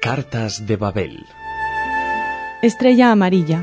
Cartas de Babel. Estrella amarilla.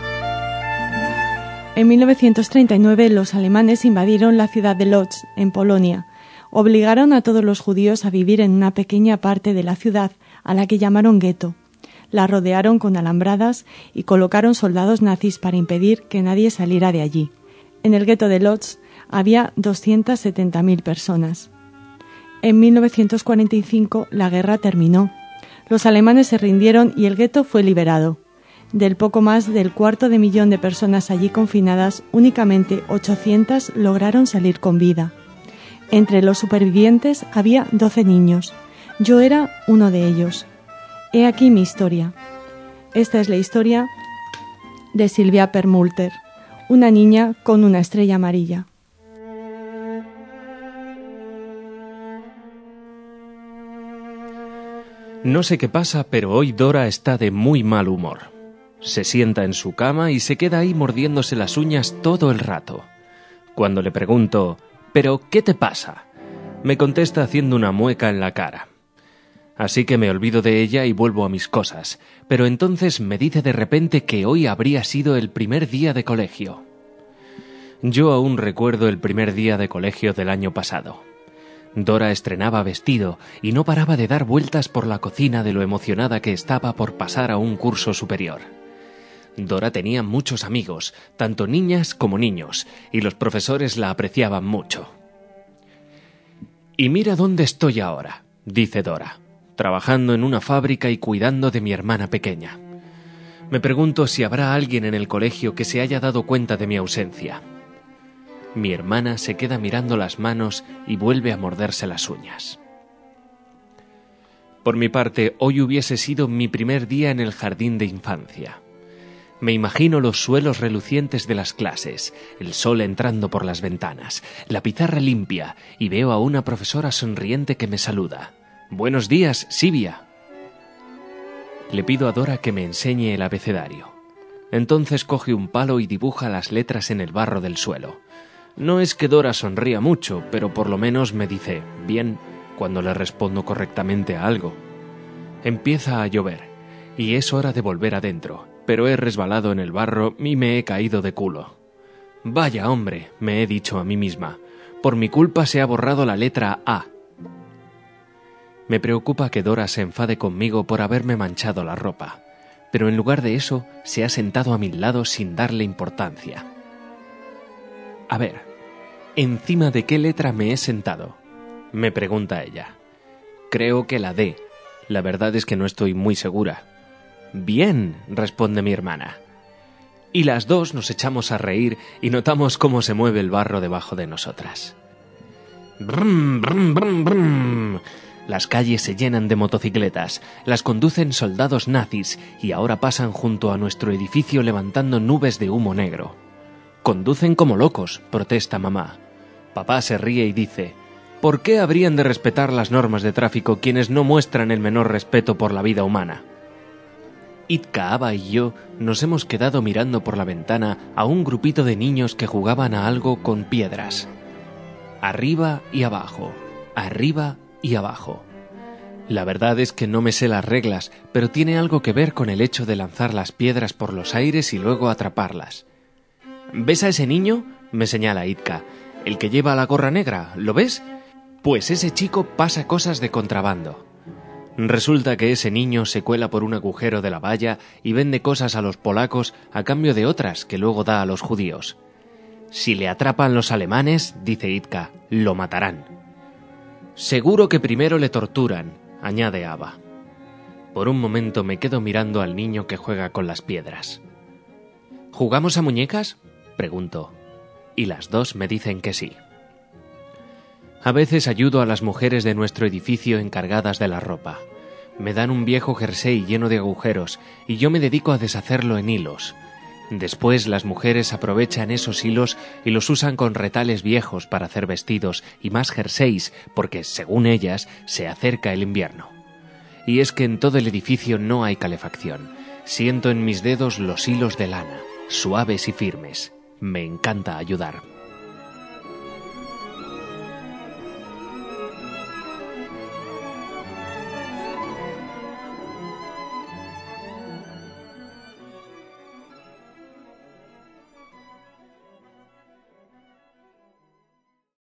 En 1939 los alemanes invadieron la ciudad de Lodz, en Polonia. Obligaron a todos los judíos a vivir en una pequeña parte de la ciudad, a la que llamaron gueto. La rodearon con alambradas y colocaron soldados nazis para impedir que nadie saliera de allí. En el gueto de Lodz había 270.000 personas. En 1945 la guerra terminó. Los alemanes se rindieron y el gueto fue liberado. Del poco más del 250.000 de personas allí confinadas, únicamente 800 lograron salir con vida. Entre los supervivientes había 12 niños. Yo era uno de ellos. He aquí mi historia. Esta es la historia de Silvia Perlmutter, una niña con una estrella amarilla. No sé qué pasa, pero hoy Dora está de muy mal humor. Se sienta en su cama y se queda ahí mordiéndose las uñas todo el rato. Cuando le pregunto, ¿pero qué te pasa?, me contesta haciendo una mueca en la cara. Así que me olvido de ella y vuelvo a mis cosas, pero entonces me dice de repente que hoy habría sido el primer día de colegio. Yo aún recuerdo el primer día de colegio del año pasado. Dora estrenaba vestido y no paraba de dar vueltas por la cocina de lo emocionada que estaba por pasar a un curso superior. Dora tenía muchos amigos, tanto niñas como niños, y los profesores la apreciaban mucho. «Y mira dónde estoy ahora», dice Dora, trabajando en una fábrica y cuidando de mi hermana pequeña. Me pregunto si habrá alguien en el colegio que se haya dado cuenta de mi ausencia. Mi hermana se queda mirando las manos y vuelve a morderse las uñas. Por mi parte, hoy hubiese sido mi primer día en el jardín de infancia. Me imagino los suelos relucientes de las clases, el sol entrando por las ventanas, la pizarra limpia, y veo a una profesora sonriente que me saluda. «Buenos días, Silvia». Le pido a Dora que me enseñe el abecedario. Entonces coge un palo y dibuja las letras en el barro del suelo. No es que Dora sonría mucho, pero por lo menos me dice «bien» cuando le respondo correctamente a algo. Empieza a llover, y es hora de volver adentro, pero he resbalado en el barro y me he caído de culo. «Vaya hombre», me he dicho a mí misma, «por mi culpa se ha borrado la letra A». Me preocupa que Dora se enfade conmigo por haberme manchado la ropa, pero en lugar de eso se ha sentado a mi lado sin darle importancia. «A ver, ¿encima de qué letra me he sentado?», me pregunta ella. «Creo que la D. La verdad es que no estoy muy segura». «Bien», responde mi hermana. Y las dos nos echamos a reír y notamos cómo se mueve el barro debajo de nosotras. Brum, brum, brum, brum. Las calles se llenan de motocicletas, las conducen soldados nazis y ahora pasan junto a nuestro edificio levantando nubes de humo negro. «Conducen como locos», protesta mamá. Papá se ríe y dice, «¿por qué habrían de respetar las normas de tráfico quienes no muestran el menor respeto por la vida humana?» Itka, Aba y yo nos hemos quedado mirando por la ventana a un grupito de niños que jugaban a algo con piedras. Arriba y abajo, arriba y abajo. La verdad es que no me sé las reglas, pero tiene algo que ver con el hecho de lanzar las piedras por los aires y luego atraparlas. «¿Ves a ese niño?», me señala Itka. «El que lleva la gorra negra, ¿lo ves? Pues ese chico pasa cosas de contrabando». Resulta que ese niño se cuela por un agujero de la valla y vende cosas a los polacos a cambio de otras que luego da a los judíos. «Si le atrapan los alemanes», dice Itka, «lo matarán». «Seguro que primero le torturan», añade Aba. Por un momento me quedo mirando al niño que juega con las piedras. «¿Jugamos a muñecas?», pregunto, y las dos me dicen que sí. A veces ayudo a las mujeres de nuestro edificio encargadas de la ropa. Me dan un viejo jersey lleno de agujeros y yo me dedico a deshacerlo en hilos. Después las mujeres aprovechan esos hilos y los usan con retales viejos para hacer vestidos y más jerseys porque, según ellas, se acerca el invierno. Y es que en todo el edificio no hay calefacción. Siento en mis dedos los hilos de lana, suaves y firmes. Me encanta ayudar.